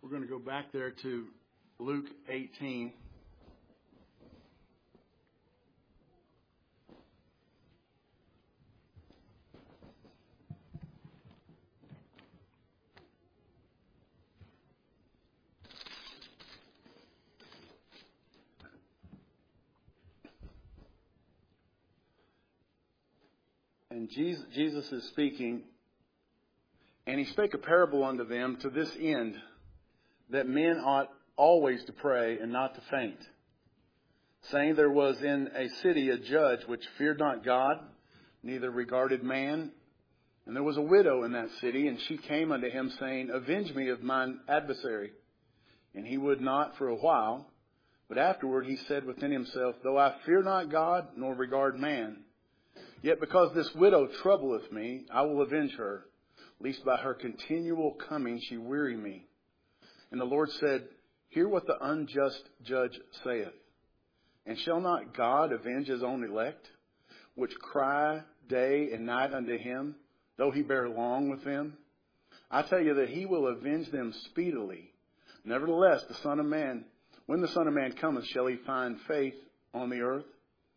We're going to go back there to Luke 18. And Jesus is speaking, and he spake a parable unto them to this end, that men ought always to pray and not to faint, saying, there was in a city a judge which feared not God, neither regarded man. And there was a widow in that city, and she came unto him, saying, avenge me of mine adversary. And he would not for a while, but afterward he said within himself, though I fear not God, nor regard man, yet because this widow troubleth me, I will avenge her, lest by her continual coming she weary me. And the Lord said, hear what the unjust judge saith. And shall not God avenge his own elect, which cry day and night unto him, though he bear long with them? I tell you that he will avenge them speedily. Nevertheless, the Son of Man, when the Son of Man cometh, shall he find faith on the earth?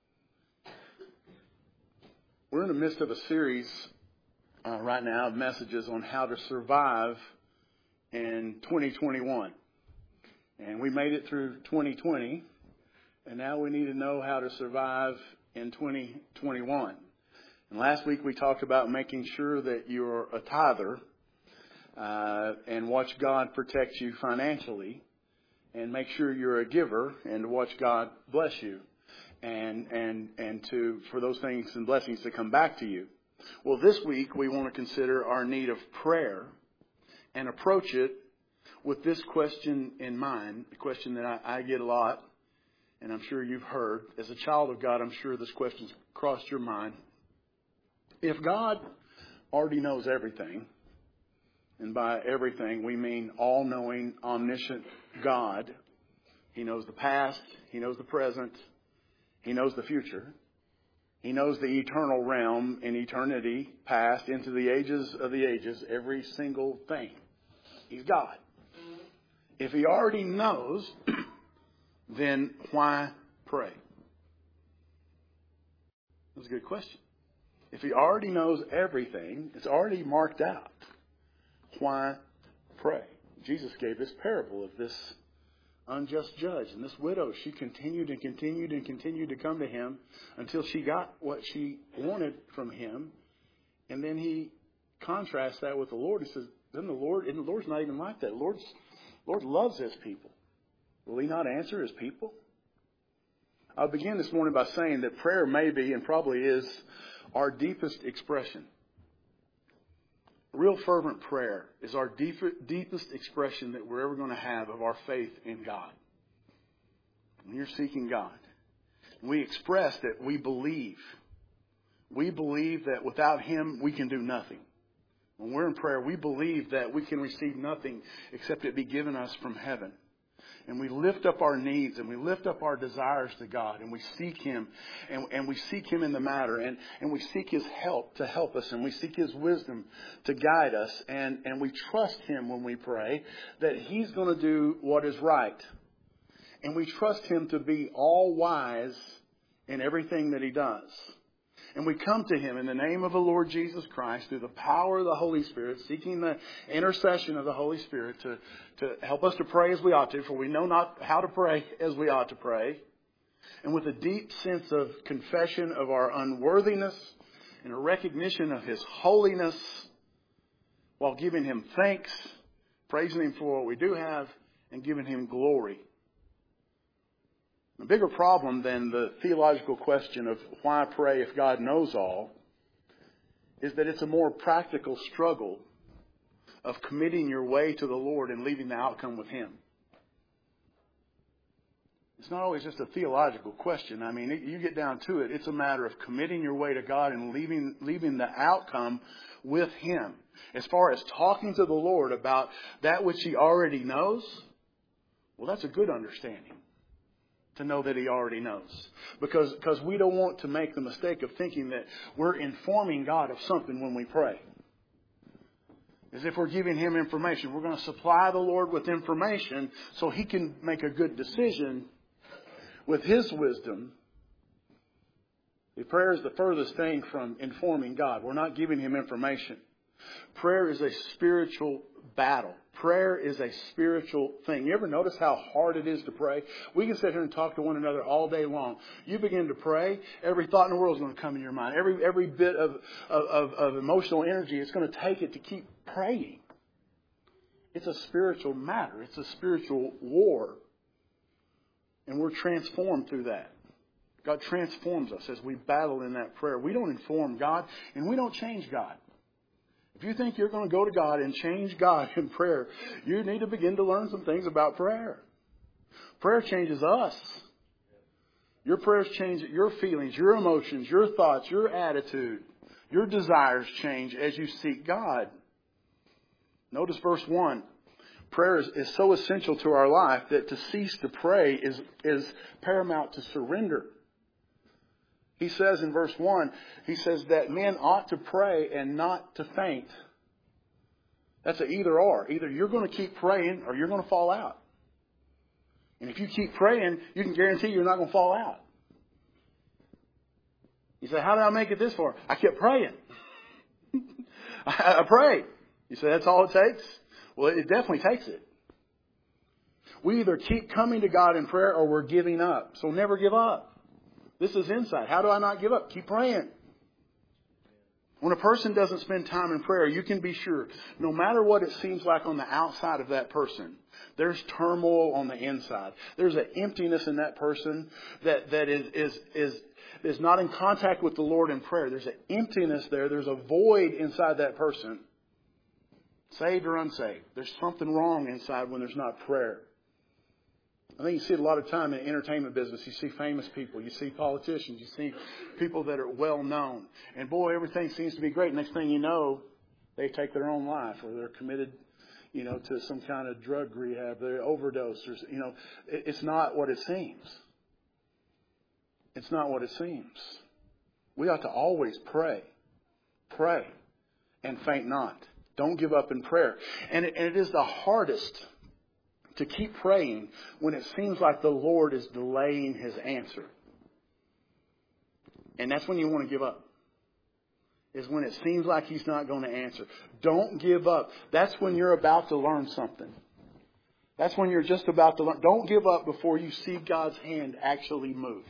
We're in the midst of a series right now of messages on how to survive in 2021. And we made it through 2020, and now we need to know how to survive in 2021. And last week we talked about making sure that you're a tither and watch God protect you financially, and make sure you're a giver and watch God bless you. And for those things and blessings to come back to you. Well, this week we want to consider our need of prayer and approach it with this question in mind, a question that I get a lot, and I'm sure you've heard. As a child of God, I'm sure this question's crossed your mind. If God already knows everything, and by everything we mean all-knowing, omniscient God, He knows the past, He knows the present, He knows the future. He knows the eternal realm in eternity past into the ages of the ages, every single thing. He's God. If He already knows, then why pray? That's a good question. If He already knows everything, it's already marked out, why pray? Jesus gave this parable of this unjust judge. And this widow, she continued and continued and continued to come to Him until she got what she wanted from Him. And then He contrasts that with the Lord. He says, then the Lord's not even like that. Lord loves His people. Will He not answer His people? I'll begin this morning by saying that prayer may be and probably is our deepest expression. Real fervent prayer is our deepest expression that we're ever going to have of our faith in God. When you're seeking God, we express that we believe. We believe that without Him we can do nothing. When we're in prayer, we believe that we can receive nothing except it be given us from heaven. And we lift up our needs and we lift up our desires to God, and we seek Him, and we seek Him in the matter, and we seek His help to help us, and we seek His wisdom to guide us, and we trust Him when we pray that He's going to do what is right. And we trust Him to be all wise in everything that He does. And we come to Him in the name of the Lord Jesus Christ through the power of the Holy Spirit, seeking the intercession of the Holy Spirit to help us to pray as we ought to, for we know not how to pray as we ought to pray. And with a deep sense of confession of our unworthiness and a recognition of His holiness, while giving Him thanks, praising Him for what we do have, and giving Him glory. A bigger problem than the theological question of why pray if God knows all is that it's a more practical struggle of committing your way to the Lord and leaving the outcome with Him. It's not always just a theological question. I mean, you get down to it, it's a matter of committing your way to God and leaving the outcome with Him. As far as talking to the Lord about that which He already knows, well, that's a good understanding. To know that He already knows. Because we don't want to make the mistake of thinking that we're informing God of something when we pray. As if we're giving Him information. We're going to supply the Lord with information so He can make a good decision with His wisdom. The prayer is the furthest thing from informing God. We're not giving Him information. Prayer is a spiritual battle. Prayer is a spiritual thing. You ever notice how hard it is to pray? We can sit here and talk to one another all day long. You begin to pray, every thought in the world is going to come in your mind. Every bit of emotional energy, it's going to take it to keep praying. It's a spiritual matter. It's a spiritual war. And we're transformed through that. God transforms us as we battle in that prayer. We don't inform God, and we don't change God. If you think you're going to go to God and change God in prayer, you need to begin to learn some things about prayer. Prayer changes us. Your prayers change your feelings, your emotions, your thoughts, your attitude. Your desires change as you seek God. Notice verse 1. Prayer is so essential to our life that to cease to pray is paramount to surrender. He says in verse 1, he says that men ought to pray and not to faint. That's an either or. Either you're going to keep praying or you're going to fall out. And if you keep praying, you can guarantee you're not going to fall out. You say, how did I make it this far? I kept praying. I prayed. You say, that's all it takes? Well, it definitely takes it. We either keep coming to God in prayer or we're giving up. So never give up. This is insight. How do I not give up? Keep praying. When a person doesn't spend time in prayer, you can be sure, no matter what it seems like on the outside of that person, there's turmoil on the inside. There's an emptiness in that person that is not in contact with the Lord in prayer. There's an emptiness there. There's a void inside that person. Saved or unsaved. There's something wrong inside when there's not prayer. I think you see it a lot of time in the entertainment business. You see famous people. You see politicians. You see people that are well known. And boy, everything seems to be great. Next thing you know, they take their own life or they're committed, to some kind of drug rehab. They're overdose. Or, it's not what it seems. It's not what it seems. We ought to always pray. Pray and faint not. Don't give up in prayer. And it is the hardest to keep praying when it seems like the Lord is delaying His answer. And that's when you want to give up. Is when it seems like He's not going to answer. Don't give up. That's when you're about to learn something. That's when you're just about to learn. Don't give up before you see God's hand actually move.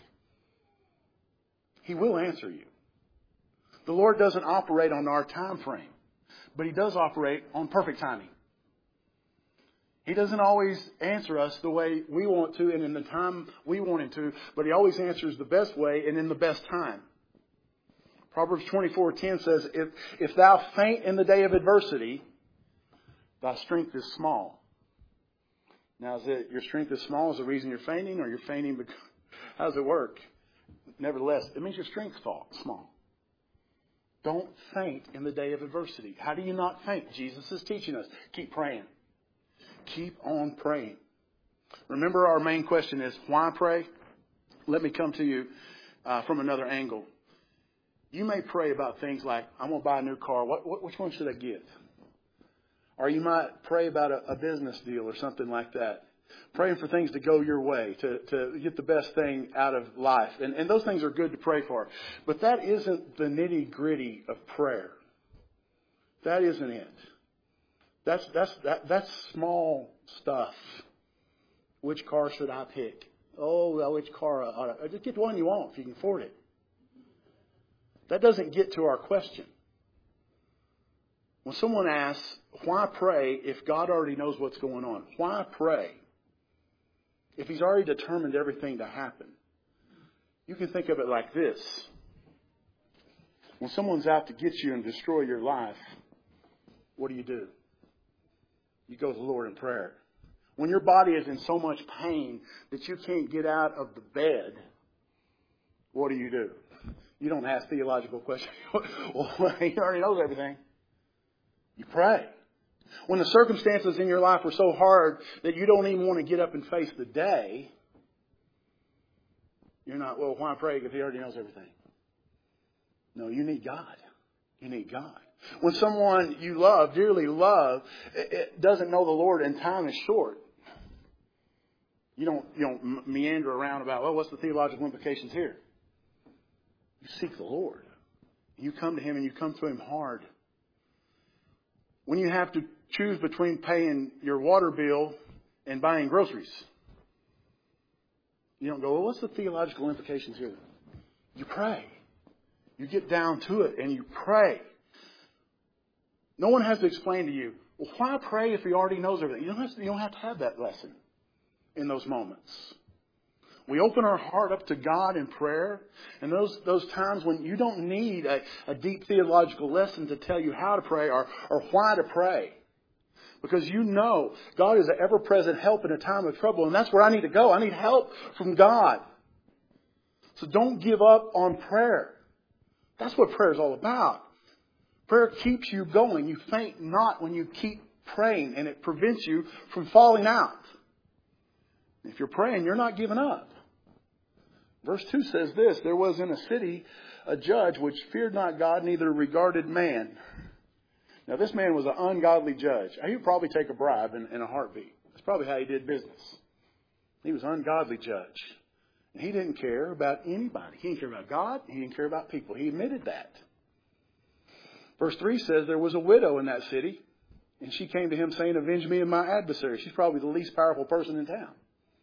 He will answer you. The Lord doesn't operate on our time frame, but He does operate on perfect timing. He doesn't always answer us the way we want to and in the time we want Him to, but He always answers the best way and in the best time. Proverbs 24:10 says, if thou faint in the day of adversity, thy strength is small. Now, is it your strength is small is the reason you're fainting, or you're fainting because, how does it work? Nevertheless, it means your strength's small. Don't faint in the day of adversity. How do you not faint? Jesus is teaching us. Keep praying. Keep on praying. Remember, our main question is, why pray? Let me come to you from another angle. You may pray about things like, I'm going to buy a new car. Which one should I get? Or you might pray about a business deal or something like that. Praying for things to go your way, to get the best thing out of life. And those things are good to pray for. But that isn't the nitty-gritty of prayer. That isn't it. That's small stuff. Which car should I pick? Oh, well, which car? Just get the one you want if you can afford it. That doesn't get to our question. When someone asks, why pray if God already knows what's going on? Why pray if He's already determined everything to happen? You can think of it like this. When someone's out to get you and destroy your life, what do? You go to the Lord in prayer. When your body is in so much pain that you can't get out of the bed, what do? You don't ask theological questions. Well, He already knows everything. You pray. When the circumstances in your life are so hard that you don't even want to get up and face the day, you're not, well, why pray? Because He already knows everything. No, you need God. You need God. When someone you love, dearly love, it doesn't know the Lord and time is short. You don't meander around about, well, what's the theological implications here? You seek the Lord. You come to Him and you come to Him hard. When you have to choose between paying your water bill and buying groceries, you don't go, well, what's the theological implications here? You pray. You get down to it and you pray. No one has to explain to you, well, why pray if He already knows everything? You don't have to have that lesson in those moments. We open our heart up to God in prayer. And those times when you don't need a deep theological lesson to tell you how to pray or why to pray. Because you know God is an ever-present help in a time of trouble. And that's where I need to go. I need help from God. So don't give up on prayer. That's what prayer is all about. Prayer keeps you going. You faint not when you keep praying, and it prevents you from falling out. If you're praying, you're not giving up. Verse 2 says this, there was in a city a judge which feared not God, neither regarded man. Now this man was an ungodly judge. He would probably take a bribe in a heartbeat. That's probably how he did business. He was an ungodly judge. And he didn't care about anybody. He didn't care about God. He didn't care about people. He admitted that. Verse 3 says there was a widow in that city, and she came to him saying, avenge me of my adversary. She's probably the least powerful person in town.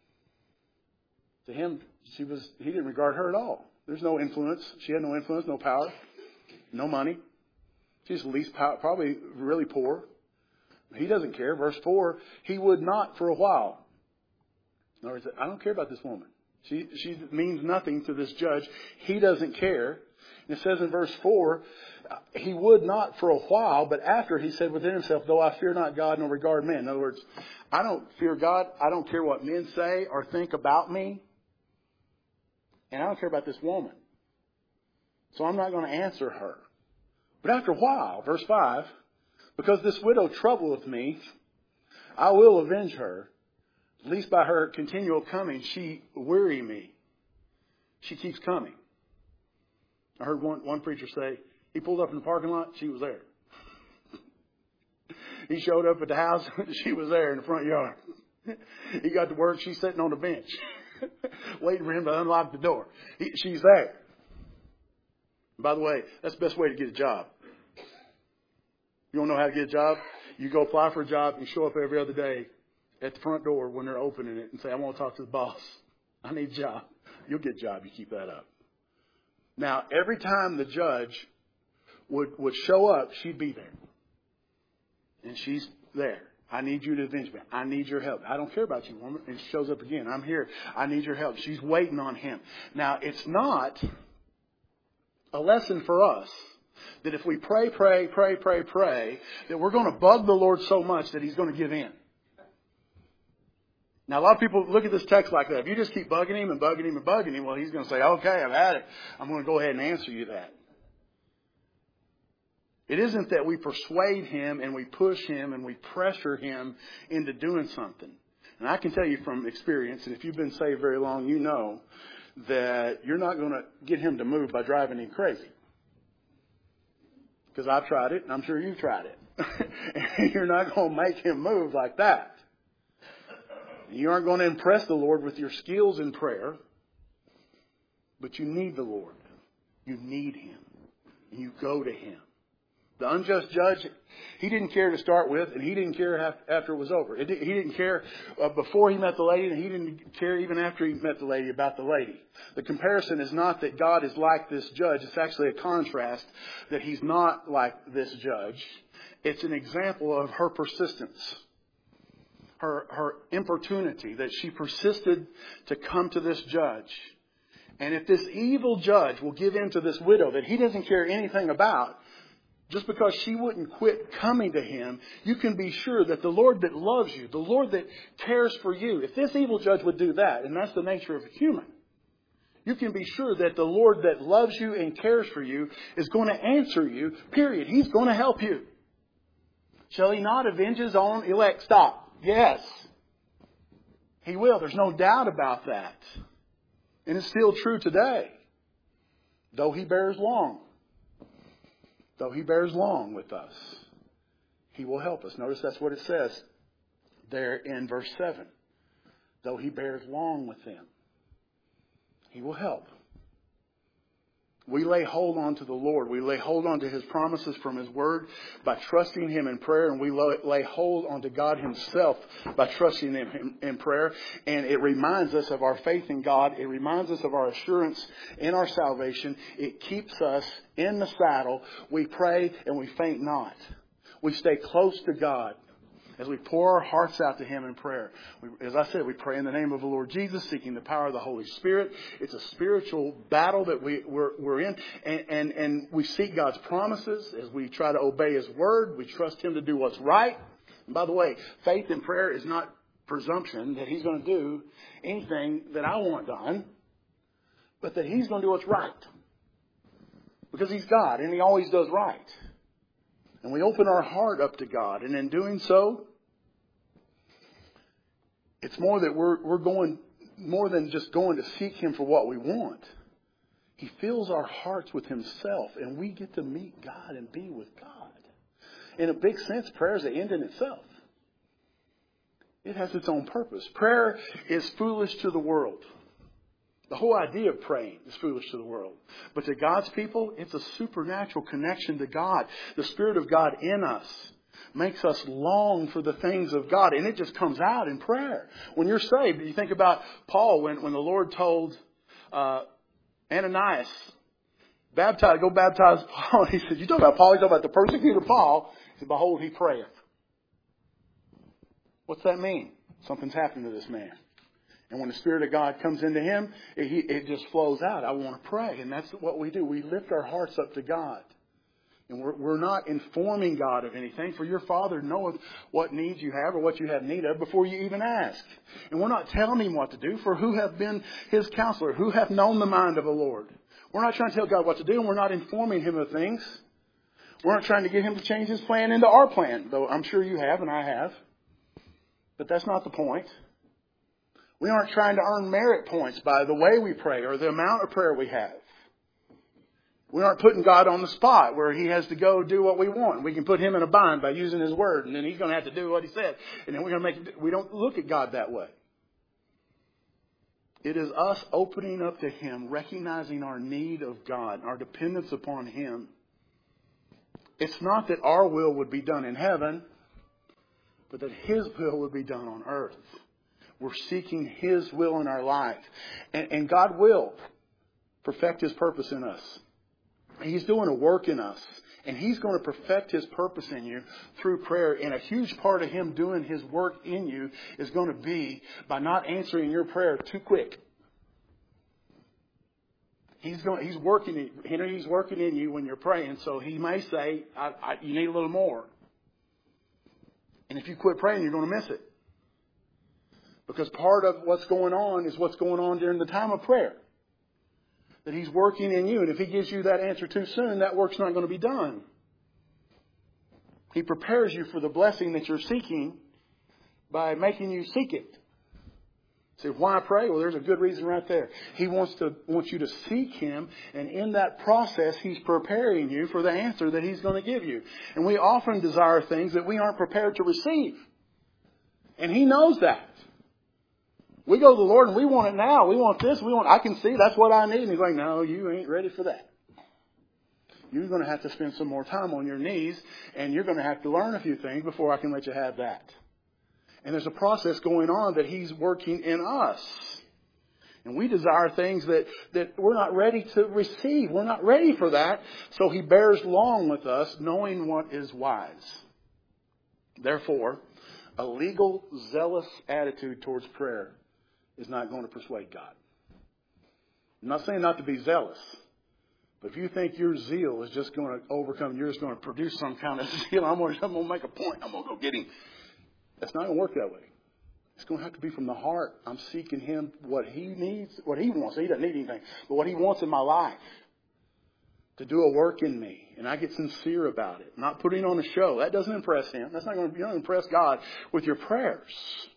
To him, he didn't regard her at all. There's no influence. She had no influence, no power, no money. She's the least power, probably really poor. He doesn't care. Verse 4, he would not for a while. In other words, I don't care about this woman. She means nothing to this judge. He doesn't care. And it says in verse 4, he would not for a while, but after he said within himself, though I fear not God nor regard men. In other words, I don't fear God. I don't care what men say or think about me. And I don't care about this woman. So I'm not going to answer her. But after a while, verse 5, because this widow troubleth me, I will avenge her. At least by her continual coming, she weary me. She keeps coming. I heard one preacher say, he pulled up in the parking lot, she was there. He showed up at the house, she was there in the front yard. He got to work, she's sitting on the bench, waiting for him to unlock the door. She's there. By the way, that's the best way to get a job. You don't know how to get a job? You go apply for a job and show up every other day at the front door when they're opening it and say, I want to talk to the boss. I need a job. You'll get a job. You keep that up. Now, every time the judge would show up, she'd be there. And she's there. I need you to avenge me. I need your help. I don't care about you, woman. And she shows up again. I'm here. I need your help. She's waiting on him. Now, it's not a lesson for us that if we pray, that we're going to bug the Lord so much that He's going to give in. Now, a lot of people look at this text like that. If you just keep bugging Him and bugging Him and bugging Him, well, He's going to say, okay, I've had it. I'm going to go ahead and answer you that. It isn't that we persuade Him and we push Him and we pressure Him into doing something. And I can tell you from experience, and if you've been saved very long, you know that you're not going to get Him to move by driving Him crazy. Because I've tried it, and I'm sure you've tried it. And you're not going to make Him move like that. You aren't going to impress the Lord with your skills in prayer. But you need the Lord. You need Him. And you go to Him. The unjust judge, he didn't care to start with, and he didn't care after it was over. He didn't care before he met the lady, and he didn't care even after he met the lady about the lady. The comparison is not that God is like this judge. It's actually a contrast that He's not like this judge. It's an example of her persistence, her importunity, that she persisted to come to this judge. And if this evil judge will give in to this widow that he doesn't care anything about, just because she wouldn't quit coming to him, you can be sure that the Lord that loves you, the Lord that cares for you, if this evil judge would do that, and that's the nature of a human, you can be sure that the Lord that loves you and cares for you is going to answer you, period. He's going to help you. Shall He not avenge His own elect? Stop. Yes. He will. There's no doubt about that. And it's still true today. Though He bears long. Though He bears long with us, He will help us. Notice that's what it says there in verse 7. Though He bears long with them, He will help. We lay hold on to the Lord. We lay hold on to His promises from His Word by trusting Him in prayer. And we lay hold on to God Himself by trusting Him in prayer. And it reminds us of our faith in God. It reminds us of our assurance in our salvation. It keeps us in the saddle. We pray and we faint not. We stay close to God as we pour our hearts out to Him in prayer. As I said, we pray in the name of the Lord Jesus, seeking the power of the Holy Spirit. It's a spiritual battle that we're in. And we seek God's promises as we try to obey His Word. We trust Him to do what's right. And by the way, faith in prayer is not presumption that He's going to do anything that I want done, but that He's going to do what's right. Because He's God and He always does right. And we open our heart up to God. And in doing so, it's more that we're going more than just going to seek Him for what we want. He fills our hearts with Himself, and we get to meet God and be with God. In a big sense, prayer is an end in itself. It has its own purpose. Prayer is foolish to the world. The whole idea of praying is foolish to the world. But to God's people, it's a supernatural connection to God. The Spirit of God in us makes us long for the things of God. And it just comes out in prayer. When you're saved, you think about Paul when the Lord told Ananias, go baptize Paul. He said, you talk about Paul, you talk about the persecutor Paul. He said, behold, he prayeth. What's that mean? Something's happened to this man. And when the Spirit of God comes into him, it just flows out. I want to pray. And that's what we do. We lift our hearts up to God. And we're not informing God of anything. For your Father knoweth what needs you have or what you have need of before you even ask. And we're not telling Him what to do. For who have been His counselor? Who hath known the mind of the Lord? We're not trying to tell God what to do. And we're not informing Him of things. We're not trying to get Him to change His plan into our plan. Though I'm sure you have and I have. But that's not the point. We aren't trying to earn merit points by the way we pray or the amount of prayer we have. We aren't putting God on the spot where He has to go do what we want. We can put Him in a bind by using His Word, and then He's going to have to do what He said. And then we don't look at God that way. It is us opening up to Him, recognizing our need of God, our dependence upon Him. It's not that our will would be done in heaven, but that His will would be done on earth. We're seeking His will in our life. And God will perfect His purpose in us. He's doing a work in us. And He's going to perfect His purpose in you through prayer. And a huge part of Him doing His work in you is going to be by not answering your prayer too quick. He's working in you when you're praying. So He may say, you need a little more. And if you quit praying, you're going to miss it. Because part of what's going on is what's going on during the time of prayer. That He's working in you. And if He gives you that answer too soon, that work's not going to be done. He prepares you for the blessing that you're seeking by making you seek it. So why pray? Well, there's a good reason right there. He wants you to seek Him. And in that process, He's preparing you for the answer that He's going to give you. And we often desire things that we aren't prepared to receive. And He knows that. We go to the Lord and we want it now. We want this. I can see that's what I need. And He's like, no, you ain't ready for that. You're going to have to spend some more time on your knees. And you're going to have to learn a few things before I can let you have that. And there's a process going on that He's working in us. And we desire things that we're not ready to receive. We're not ready for that. So He bears long with us, knowing what is wise. Therefore, a legal, zealous attitude towards prayer is not going to persuade God. I'm not saying not to be zealous. But if you think your zeal is just going to overcome, you're just going to produce some kind of zeal, I'm going to make a point, I'm going to go get Him. That's not going to work that way. It's going to have to be from the heart. I'm seeking Him what He needs, what He wants. He doesn't need anything, but what He wants in my life. To do a work in me. And I get sincere about it. Not putting on a show. That doesn't impress Him. That's not going to impress God with your prayers.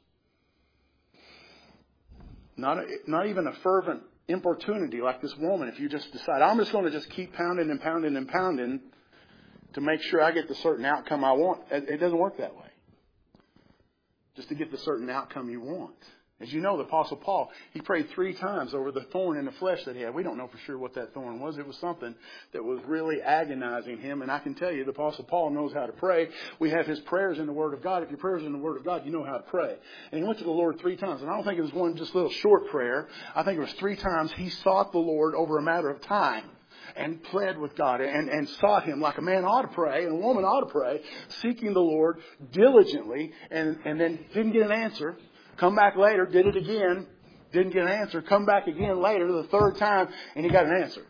Not even a fervent importunity like this woman. If you just decide, I'm just going to just keep pounding and pounding and pounding, to make sure I get the certain outcome I want. It doesn't work that way. Just to get the certain outcome you want. As you know, the Apostle Paul, he prayed 3 times over the thorn in the flesh that he had. We don't know for sure what that thorn was. It was something that was really agonizing him. And I can tell you, the Apostle Paul knows how to pray. We have his prayers in the Word of God. If your prayers are in the Word of God, you know how to pray. And he went to the Lord 3 times. And I don't think it was one just little short prayer. I think it was 3 times he sought the Lord over a matter of time. And pled with God and sought Him like a man ought to pray and a woman ought to pray, seeking the Lord diligently, and then didn't get an answer. Come back later, did it again, didn't get an answer. Come back again later, the 3rd time, and he got an answer.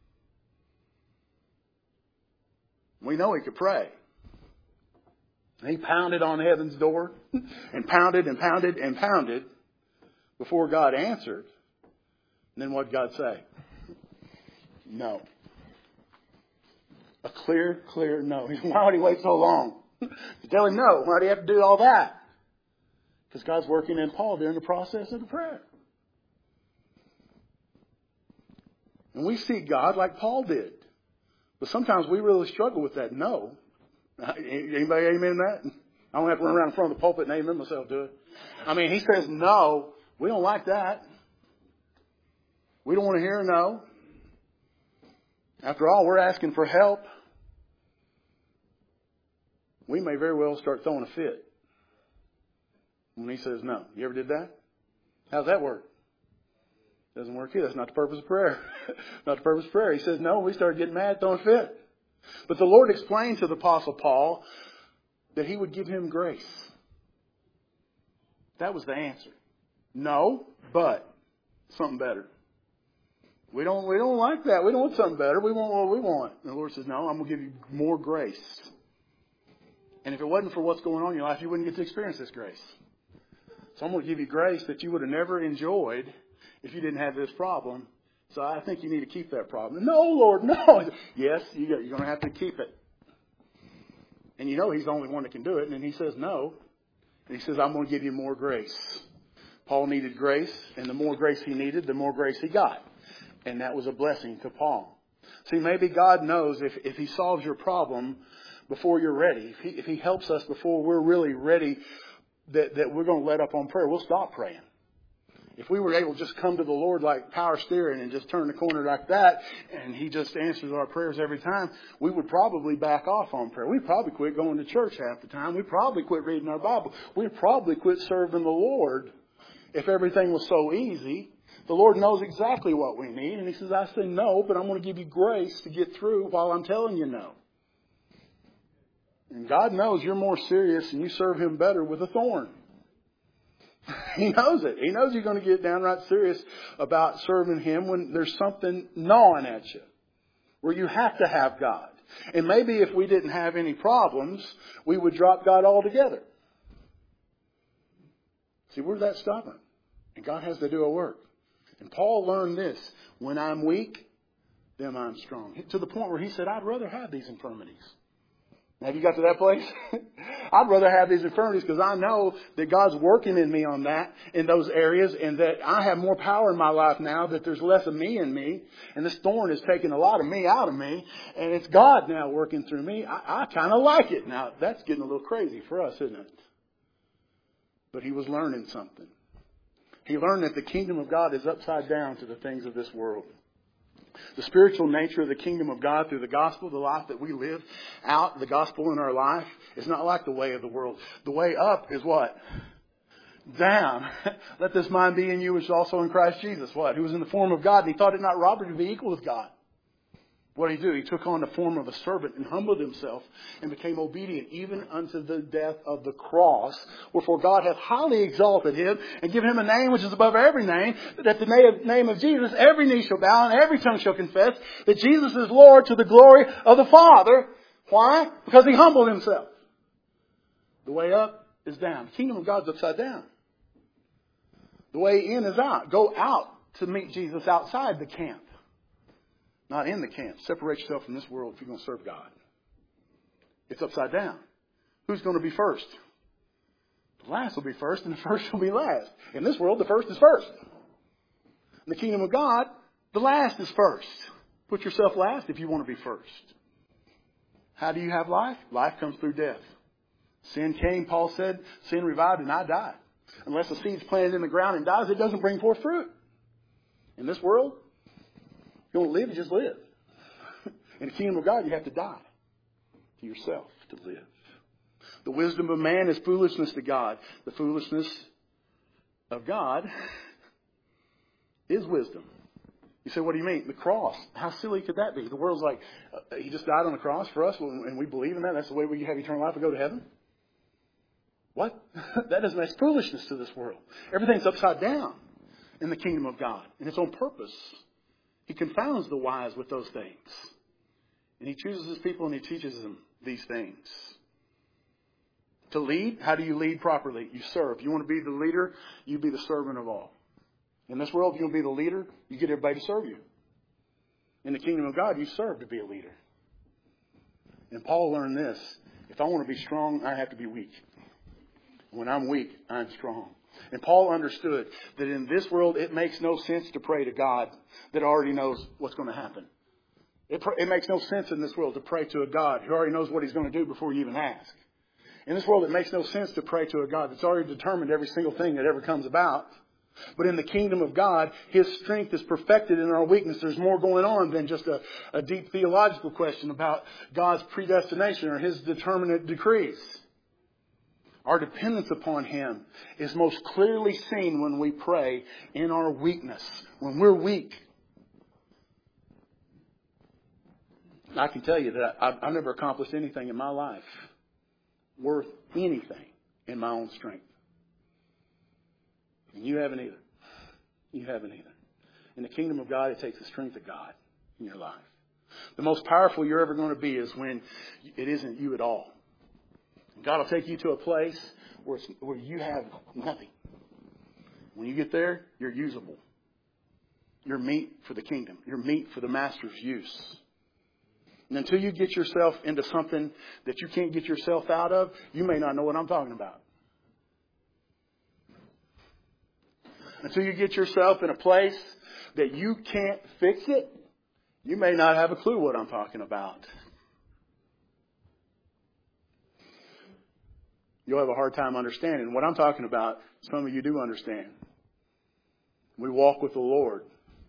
We know he could pray. And he pounded on heaven's door and pounded and pounded and pounded before God answered. And then what did God say? No. A clear no. Why would he wait so long? To tell him no. Why do you have to do all that? Because God's working in Paul during the process of the prayer. And we seek God like Paul did. But sometimes we really struggle with that no. Anybody amen that? I don't have to run around in front of the pulpit and amen myself to it. I mean, he says no. We don't like that. We don't want to hear no. After all, we're asking for help. We may very well start throwing a fit when he says no. You ever did that? How's that work? Doesn't work either. That's not the purpose of prayer. Not the purpose of prayer. He says no. We start getting mad, throwing a fit. But the Lord explained to the Apostle Paul that He would give him grace. That was the answer. No, but something better. We don't like that. We don't want something better. We want what we want. And the Lord says, no, I'm going to give you more grace. And if it wasn't for what's going on in your life, you wouldn't get to experience this grace. So I'm going to give you grace that you would have never enjoyed if you didn't have this problem. So I think you need to keep that problem. No, Lord, no. Yes, you're going to have to keep it. And you know He's the only one that can do it. And He says no. And He says, I'm going to give you more grace. Paul needed grace. And the more grace he needed, the more grace he got. And that was a blessing to Paul. See, maybe God knows if He solves your problem before you're ready, if He helps us before we're really ready, that we're going to let up on prayer, we'll stop praying. If we were able to just come to the Lord like power steering and just turn the corner like that, and He just answers our prayers every time, we would probably back off on prayer. We'd probably quit going to church half the time. We'd probably quit reading our Bible. We'd probably quit serving the Lord if everything was so easy. The Lord knows exactly what we need. And He says, I say no, but I'm going to give you grace to get through while I'm telling you no. And God knows you're more serious and you serve Him better with a thorn. He knows it. He knows you're going to get downright serious about serving Him when there's something gnawing at you, where you have to have God. And maybe if we didn't have any problems, we would drop God altogether. See, we're that stubborn. And God has to do a work. And Paul learned this. When I'm weak, then I'm strong. To the point where he said, I'd rather have these infirmities. Have you got to that place? I'd rather have these infirmities because I know that God's working in me on that, in those areas, and that I have more power in my life now, that there's less of me in me. And this thorn is taking a lot of me out of me. And it's God now working through me. I kind of like it. Now, that's getting a little crazy for us, isn't it? But he was learning something. He learned that the kingdom of God is upside down to the things of this world. The spiritual nature of the kingdom of God through the gospel, the life that we live out, the gospel in our life, is not like the way of the world. The way up is what? Down. Let this mind be in you which is also in Christ Jesus. What? Who was in the form of God, and He thought it not robbery to be equal with God. What did He do? He took on the form of a servant and humbled Himself and became obedient even unto the death of the cross. Wherefore God hath highly exalted Him and given Him a name which is above every name, that at the name of Jesus every knee shall bow and every tongue shall confess that Jesus is Lord to the glory of the Father. Why? Because He humbled Himself. The way up is down. The kingdom of God's upside down. The way in is out. Go out to meet Jesus outside the camp. Not in the camp. Separate yourself from this world if you're going to serve God. It's upside down. Who's going to be first? The last will be first and the first will be last. In this world, the first is first. In the kingdom of God, the last is first. Put yourself last if you want to be first. How do you have life? Life comes through death. Sin came, Paul said, sin revived and I died. Unless the seed's planted in the ground and dies, it doesn't bring forth fruit. In this world, if you want to live, you just live. In the kingdom of God, you have to die to yourself to live. The wisdom of man is foolishness to God. The foolishness of God is wisdom. You say, what do you mean? The cross. How silly could that be? The world's like, He just died on the cross for us and we believe in that. That's the way we have eternal life and go to heaven. What? That's foolishness to this world. Everything's upside down in the kingdom of God. And it's on purpose. He confounds the wise with those things. And He chooses His people and He teaches them these things. To lead, how do you lead properly? You serve. You want to be the leader, you be the servant of all. In this world, if you want to be the leader, you get everybody to serve you. In the kingdom of God, you serve to be a leader. And Paul learned this. If I want to be strong, I have to be weak. When I'm weak, I'm strong. And Paul understood that in this world, it makes no sense to pray to God that already knows what's going to happen. It makes no sense in this world to pray to a God who already knows what He's going to do before you even ask. In this world, it makes no sense to pray to a God that's already determined every single thing that ever comes about. But in the kingdom of God, His strength is perfected in our weakness. There's more going on than just a deep theological question about God's predestination or His determinate decrees. Our dependence upon Him is most clearly seen when we pray in our weakness, when we're weak. I can tell you that I've never accomplished anything in my life worth anything in my own strength. And you haven't either. You haven't either. In the kingdom of God, it takes the strength of God in your life. The most powerful you're ever going to be is when it isn't you at all. God will take you to a place where you have nothing. When you get there, you're usable. You're meat for the kingdom. You're meat for the master's use. And until you get yourself into something that you can't get yourself out of, you may not know what I'm talking about. Until you get yourself in a place that you can't fix it, you may not have a clue what I'm talking about. You'll have a hard time understanding. What I'm talking about, some of you do understand. We walk with the Lord.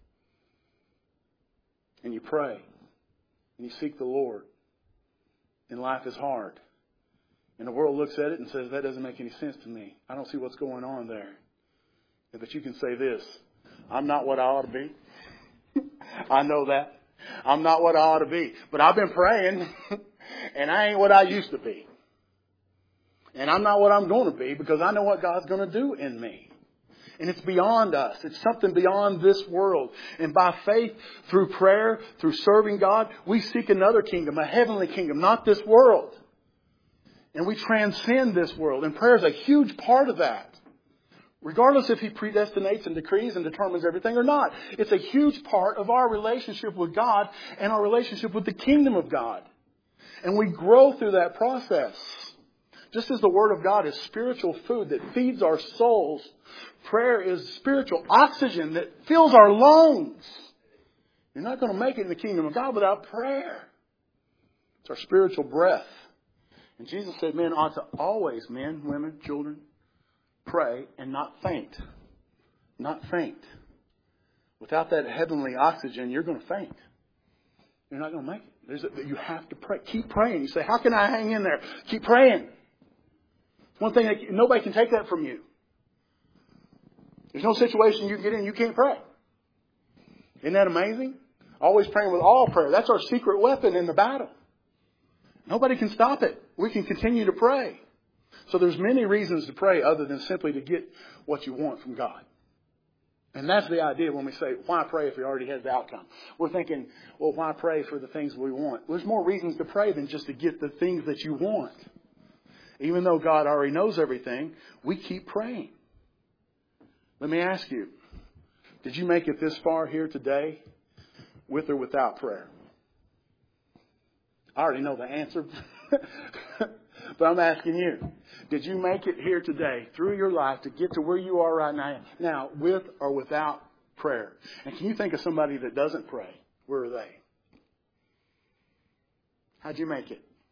And you pray. And you seek the Lord. And life is hard. And the world looks at it and says, that doesn't make any sense to me. I don't see what's going on there. But you can say this, I'm not what I ought to be. I know that. I'm not what I ought to be. But I've been praying, and I ain't what I used to be. And I'm not what I'm going to be because I know what God's going to do in me. And it's beyond us. It's something beyond this world. And by faith, through prayer, through serving God, we seek another kingdom, a heavenly kingdom, not this world. And we transcend this world. And prayer is a huge part of that. Regardless if He predestinates and decrees and determines everything or not. It's a huge part of our relationship with God and our relationship with the kingdom of God. And we grow through that process. Just as the Word of God is spiritual food that feeds our souls, prayer is spiritual oxygen that fills our lungs. You're not going to make it in the kingdom of God without prayer. It's our spiritual breath. And Jesus said men ought to always, men, women, children, pray and not faint. Not faint. Without that heavenly oxygen, you're going to faint. You're not going to make it. You have to pray. Keep praying. You say, how can I hang in there? Keep praying. One thing, that nobody can take that from you. There's no situation you can get in, you can't pray. Isn't that amazing? Always praying with all prayer. That's our secret weapon in the battle. Nobody can stop it. We can continue to pray. So there's many reasons to pray other than simply to get what you want from God. And that's the idea when we say, why pray if He already has the outcome? We're thinking, well, why pray for the things we want? There's more reasons to pray than just to get the things that you want. Even though God already knows everything, we keep praying. Let me ask you, did you make it this far here today with or without prayer? I already know the answer, but I'm asking you, did you make it here today through your life to get to where you are right now with or without prayer? And can you think of somebody that doesn't pray? Where are they? How'd you make it?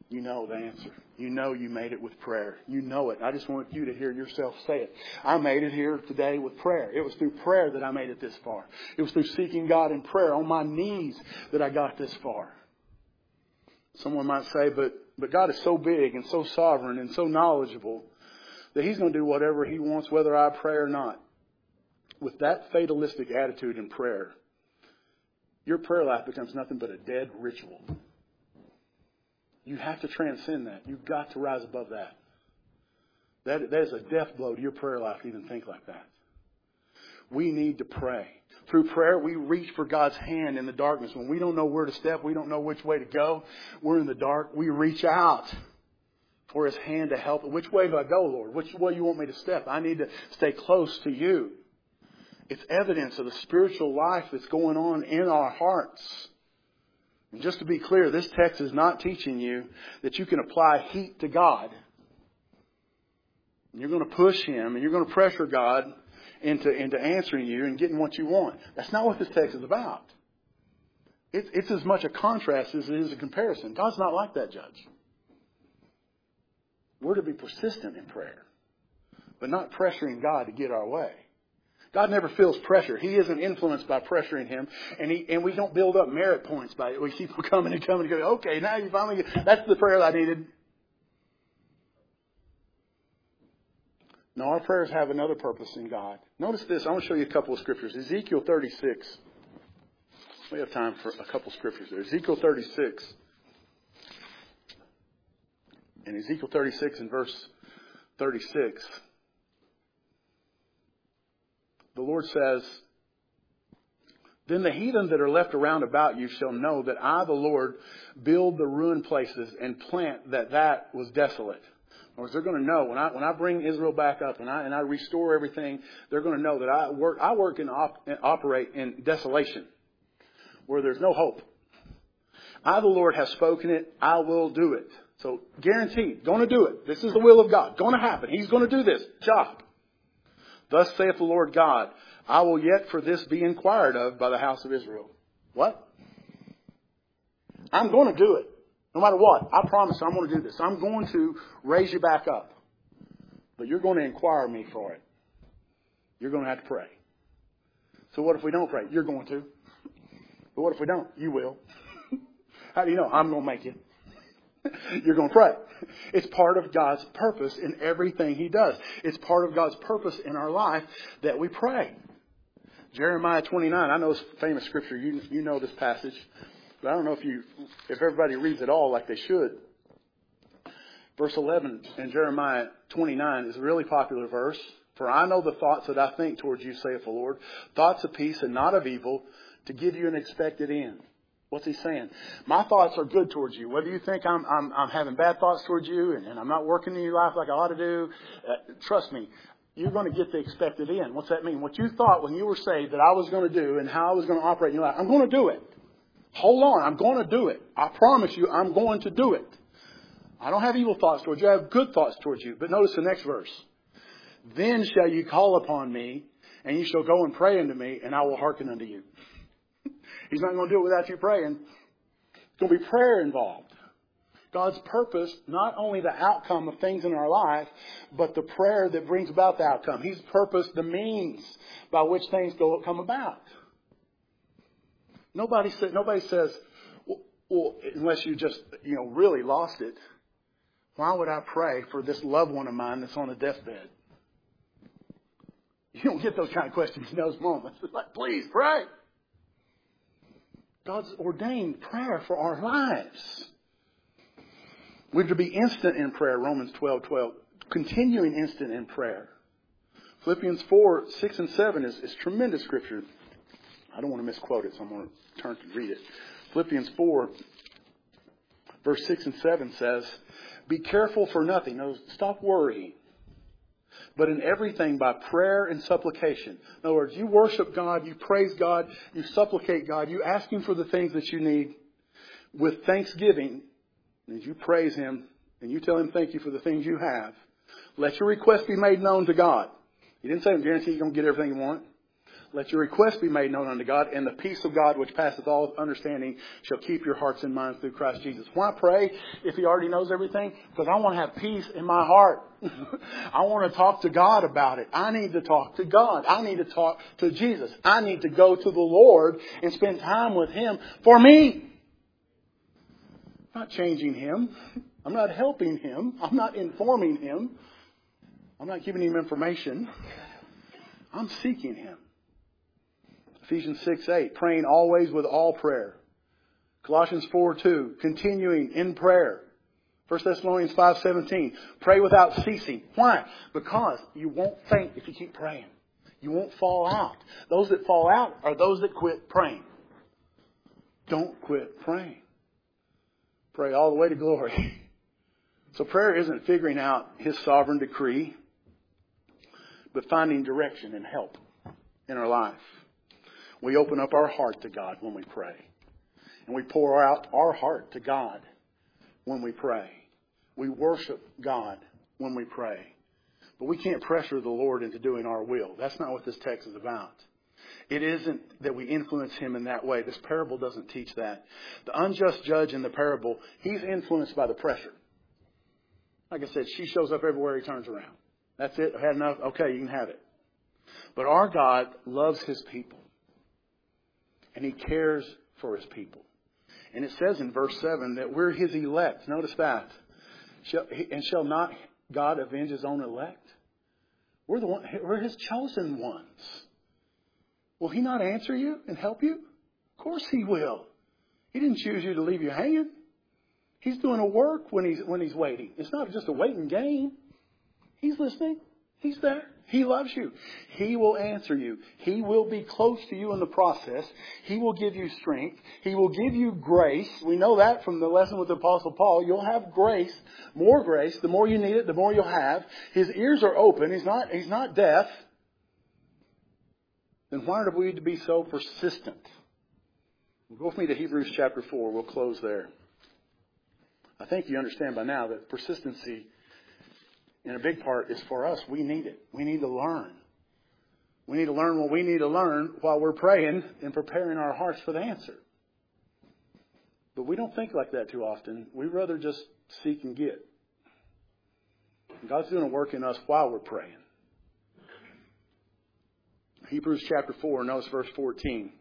You know the answer. You know you made it with prayer. You know it. I just want you to hear yourself say it. I made it here today with prayer. It was through prayer that I made it this far. It was through seeking God in prayer on my knees that I got this far. Someone might say, but God is so big and so sovereign and so knowledgeable that He's going to do whatever He wants, whether I pray or not. With that fatalistic attitude in prayer, your prayer life becomes nothing but a dead ritual. You have to transcend that. You've got to rise above that. That is a death blow to your prayer life to even think like that. We need to pray. Through prayer, we reach for God's hand in the darkness. When we don't know where to step, we don't know which way to go, we're in the dark, we reach out for His hand to help. Which way do I go, Lord? Which way do you want me to step? I need to stay close to you. It's evidence of the spiritual life that's going on in our hearts. And just to be clear, this text is not teaching you that you can apply heat to God. And you're going to push Him and you're going to pressure God into answering you and getting what you want. That's not what this text is about. It's as much a contrast as it is a comparison. God's not like that, Judge. We're to be persistent in prayer, but not pressuring God to get our way. God never feels pressure. He isn't influenced by pressuring Him. And we don't build up merit points by it. We keep coming and coming and going, okay, now you finally get, that's the prayer I needed. No, our prayers have another purpose in God. Notice this. I want to show you a couple of scriptures. Ezekiel 36. We have time for a couple of scriptures there. Ezekiel 36. In Ezekiel 36 and verse 36. The Lord says, then the heathen that are left around about you shall know that I, the Lord, build the ruined places and plant that was desolate. In other words, they're going to know when I bring Israel back up and I restore everything, they're going to know that I work and operate in desolation where there's no hope. I, the Lord, have spoken it. I will do it. So guaranteed, going to do it. This is the will of God. Going to happen. He's going to do this job. Thus saith the Lord God, I will yet for this be inquired of by the house of Israel. What? I'm going to do it. No matter what. I promise I'm going to do this. I'm going to raise you back up. But you're going to inquire me for it. You're going to have to pray. So what if we don't pray? You're going to. But what if we don't? You will. How do you know? I'm going to make it. You're going to pray. It's part of God's purpose in everything He does. It's part of God's purpose in our life that we pray. Jeremiah 29. I know this famous scripture. You know this passage. But I don't know if everybody reads it all like they should. Verse 11 in Jeremiah 29 is a really popular verse. For I know the thoughts that I think towards you, saith the Lord. Thoughts of peace and not of evil, to give you an expected end. What's He saying? My thoughts are good towards you. Whether you think I'm having bad thoughts towards you and I'm not working in your life like I ought to do, trust me, you're going to get the expected end. What's that mean? What you thought when you were saved that I was going to do and how I was going to operate in your life, I'm going to do it. Hold on, I'm going to do it. I promise you, I'm going to do it. I don't have evil thoughts towards you. I have good thoughts towards you. But notice the next verse. Then shall you call upon me, and you shall go and pray unto me, and I will hearken unto you. He's not going to do it without you praying. There's going to be prayer involved. God's purpose, not only the outcome of things in our life, but the prayer that brings about the outcome. He's purposed the means by which things come about. Nobody says, well, unless you just, really lost it, why would I pray for this loved one of mine that's on a deathbed? You don't get those kind of questions in those moments. It's like, please pray. God's ordained prayer for our lives. We're to be instant in prayer, Romans 12:12. Continuing instant in prayer. Philippians 4:6 and 7 is tremendous scripture. I don't want to misquote it, so I'm going to turn to read it. Philippians 4, verse 6 and 7 says, be careful for nothing. No, stop worrying. But in everything by prayer and supplication. In other words, you worship God, you praise God, you supplicate God, you ask Him for the things that you need with thanksgiving. And you praise Him and you tell Him thank you for the things you have. Let your request be made known to God. He didn't say, I guarantee you're going to get everything you want. Let your requests be made known unto God, and the peace of God, which passeth all understanding, shall keep your hearts and minds through Christ Jesus. Why pray if He already knows everything? Because I want to have peace in my heart. I want to talk to God about it. I need to talk to God. I need to talk to Jesus. I need to go to the Lord and spend time with Him for me. I'm not changing Him. I'm not helping Him. I'm not informing Him. I'm not giving Him information. I'm seeking Him. Ephesians 6:8, praying always with all prayer. Colossians 4:2, continuing in prayer. 1 Thessalonians 5:17, pray without ceasing. Why? Because you won't faint if you keep praying. You won't fall out. Those that fall out are those that quit praying. Don't quit praying. Pray all the way to glory. So prayer isn't figuring out His sovereign decree, but finding direction and help in our life. We open up our heart to God when we pray. And we pour out our heart to God when we pray. We worship God when we pray. But we can't pressure the Lord into doing our will. That's not what this text is about. It isn't that we influence Him in that way. This parable doesn't teach that. The unjust judge in the parable, he's influenced by the pressure. Like I said, she shows up everywhere he turns around. That's it. I had enough. Okay, you can have it. But our God loves His people. And He cares for His people. And it says in verse 7 that we're His elect. Notice that. Shall not God avenge His own elect? We're His chosen ones. Will He not answer you and help you? Of course He will. He didn't choose you to leave you hanging. He's doing a work when He's waiting. It's not just a waiting game. He's listening. He's there. He loves you. He will answer you. He will be close to you in the process. He will give you strength. He will give you grace. We know that from the lesson with the Apostle Paul. You'll have grace, more grace. The more you need it, the more you'll have. His ears are open. He's not deaf. Then why do we need to be so persistent? Go with me to Hebrews chapter 4. We'll close there. I think you understand by now that persistency, in a big part, is for us. We need it. We need to learn. We need to learn what we need to learn while we're praying and preparing our hearts for the answer. But we don't think like that too often. We'd rather just seek and get. God's doing a work in us while we're praying. Hebrews chapter 4, notice verse 14.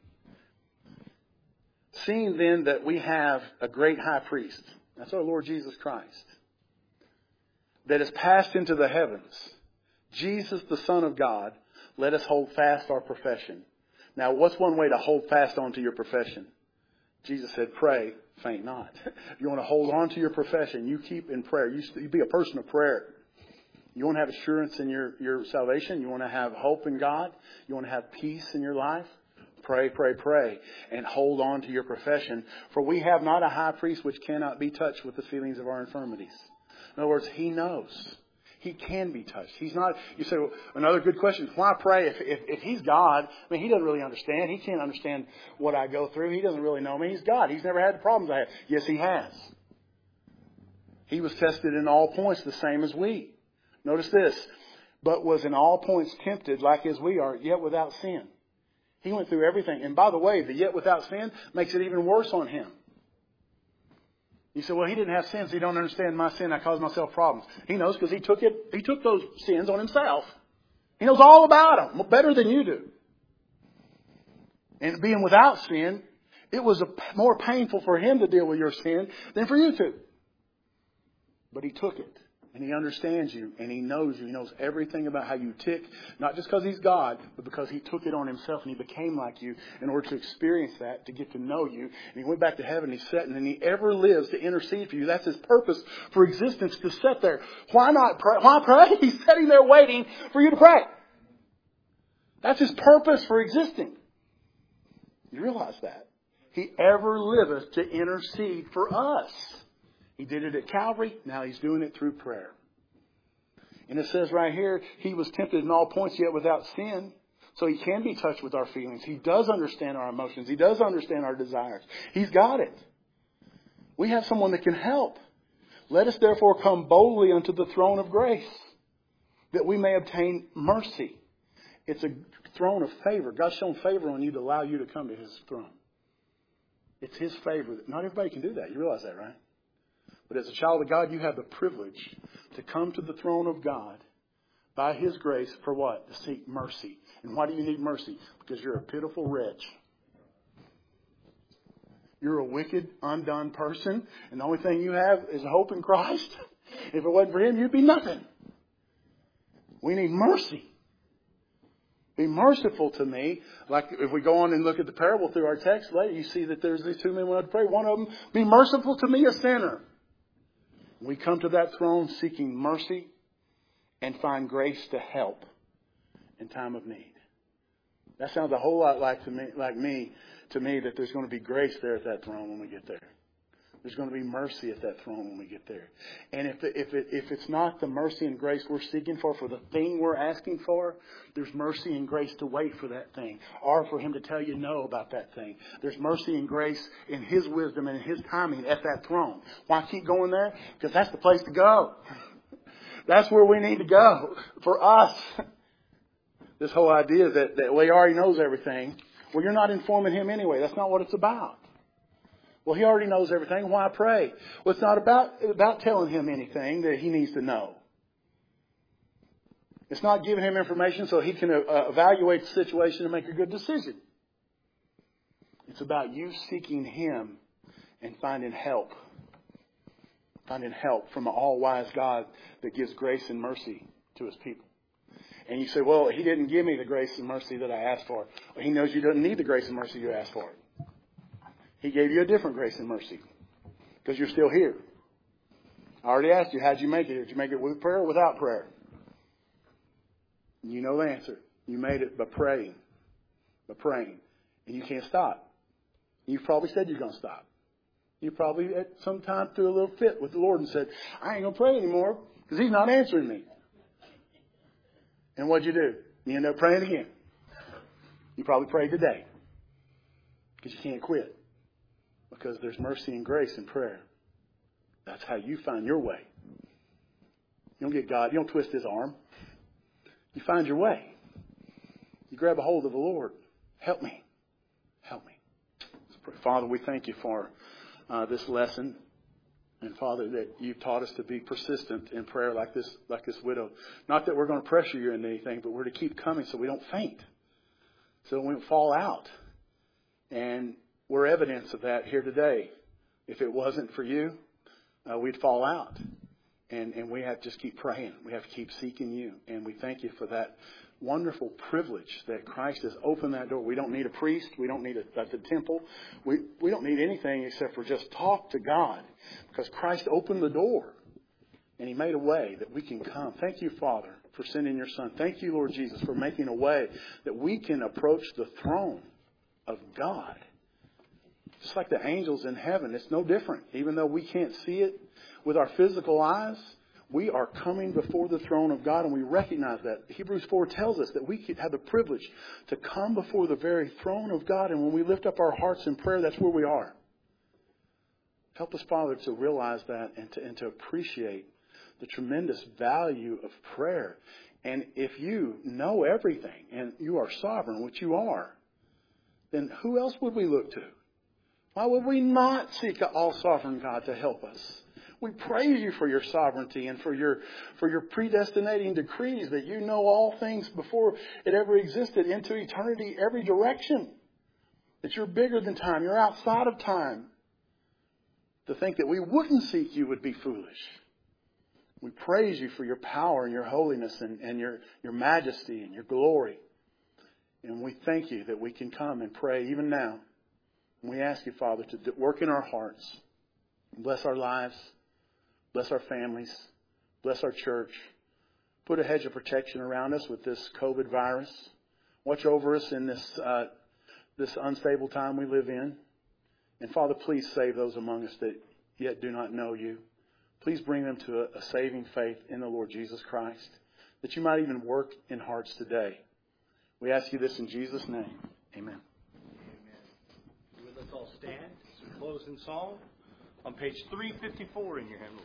Seeing then that we have a great high priest, that's our Lord Jesus Christ, that has passed into the heavens, Jesus the Son of God, let us hold fast our profession. Now, what's one way to hold fast onto your profession? Jesus said, pray, faint not. If you want to hold on to your profession, you keep in prayer. You be a person of prayer. You want to have assurance in your salvation. You want to have hope in God. You want to have peace in your life. Pray, pray, pray, and hold on to your profession. For we have not a high priest which cannot be touched with the feelings of our infirmities. In other words, He knows. He can be touched. He's not. You say, well, another good question. Why pray if He's God? I mean, He doesn't really understand. He can't understand what I go through. He doesn't really know me. He's God. He's never had the problems I have. Yes, He has. He was tested in all points the same as we. Notice this. But was in all points tempted like as we are, yet without sin. He went through everything. And by the way, the yet without sin makes it even worse on Him. You say, well, He didn't have sins. He don't understand my sin. I cause myself problems. He knows because He took those sins on Himself. He knows all about them, better than you do. And being without sin, it was more painful for Him to deal with your sin than for you to. But He took it. And He understands you, and He knows you. He knows everything about how you tick, not just because He's God, but because He took it on Himself and He became like you in order to experience that, to get to know you. And He went back to heaven, He sat, and then He ever lives to intercede for you. That's His purpose for existence, to sit there. Why not pray? Why pray? He's sitting there waiting for you to pray. That's His purpose for existing. You realize that? He ever liveth to intercede for us. He did it at Calvary. Now He's doing it through prayer. And it says right here, He was tempted in all points, yet without sin. So He can be touched with our feelings. He does understand our emotions. He does understand our desires. He's got it. We have someone that can help. Let us therefore come boldly unto the throne of grace, that we may obtain mercy It's a throne of favor. God's shown favor on you to allow you to come to His throne. It's His favor. Not everybody can do that. You realize that, right? But as a child of God, you have the privilege to come to the throne of God by His grace for what? To seek mercy. And why do you need mercy? Because you're a pitiful wretch. You're a wicked, undone person. And the only thing you have is hope in Christ. If it wasn't for Him, you'd be nothing. We need mercy. Be merciful to me. Like if we go on and look at the parable through our text later, you see that there's these two men who had to pray. One of them, be merciful to me, a sinner. We come to that throne seeking mercy and find grace to help in time of need. That sounds a whole lot like to me that there's going to be grace there at that throne when we get there. There's going to be mercy at that throne when we get there. And if it's not the mercy and grace we're seeking for the thing we're asking for, there's mercy and grace to wait for that thing. Or for Him to tell you no about that thing. There's mercy and grace in His wisdom and in His timing at that throne. Why keep going there? Because that's the place to go. That's where we need to go. For us, this whole idea that He already knows everything. Well, you're not informing Him anyway. That's not what it's about. Well, He already knows everything. Why pray? Well, it's not about telling Him anything that He needs to know. It's not giving Him information so He can evaluate the situation and make a good decision. It's about you seeking Him and finding help. Finding help from an all-wise God that gives grace and mercy to His people. And you say, well, He didn't give me the grace and mercy that I asked for. Well, He knows you don't need the grace and mercy you asked for. He gave you a different grace and mercy because you're still here. I already asked you, how'd you make it? Did you make it with prayer or without prayer? You know the answer. You made it by praying. By praying. And you can't stop. You've probably said you're going to stop. You probably at some time threw a little fit with the Lord and said, I ain't going to pray anymore because He's not answering me. And what'd you do? You end up praying again. You probably prayed today because you can't quit. Because there's mercy and grace in prayer. That's how you find your way. You don't get God. You don't twist His arm. You find your way. You grab a hold of the Lord. Help me. Help me. Let's pray. Father, we thank You for this lesson. And Father, that You've taught us to be persistent in prayer like this widow. Not that we're going to pressure You into anything, but we're to keep coming so we don't faint. So we don't fall out. And we're evidence of that here today. If it wasn't for You, we'd fall out. And we have to just keep praying. We have to keep seeking You. And we thank You for that wonderful privilege that Christ has opened that door. We don't need a priest. We don't need the temple. We don't need anything except for just talk to God. Because Christ opened the door. And He made a way that we can come. Thank You, Father, for sending Your Son. Thank You, Lord Jesus, for making a way that we can approach the throne of God. Just like the angels in heaven, it's no different. Even though we can't see it with our physical eyes, we are coming before the throne of God, and we recognize that. Hebrews 4 tells us that we have the privilege to come before the very throne of God, and when we lift up our hearts in prayer, that's where we are. Help us, Father, to realize that and to appreciate the tremendous value of prayer. And if You know everything, and You are sovereign, which You are, then who else would we look to? Why would we not seek an all-sovereign God to help us? We praise You for Your sovereignty and for your predestinating decrees that You know all things before it ever existed into eternity, every direction. That You're bigger than time. You're outside of time. To think that we wouldn't seek You would be foolish. We praise You for Your power and Your holiness and Your majesty and Your glory. And we thank You that we can come and pray even now. And we ask You, Father, to work in our hearts. Bless our lives. Bless our families. Bless our church. Put a hedge of protection around us with this COVID virus. Watch over us in this unstable time we live in. And Father, please save those among us that yet do not know You. Please bring them to a saving faith in the Lord Jesus Christ. That You might even work in hearts today. We ask You this in Jesus' name. Amen. Let's all stand. It's a closing song on page 354 in your hymnal.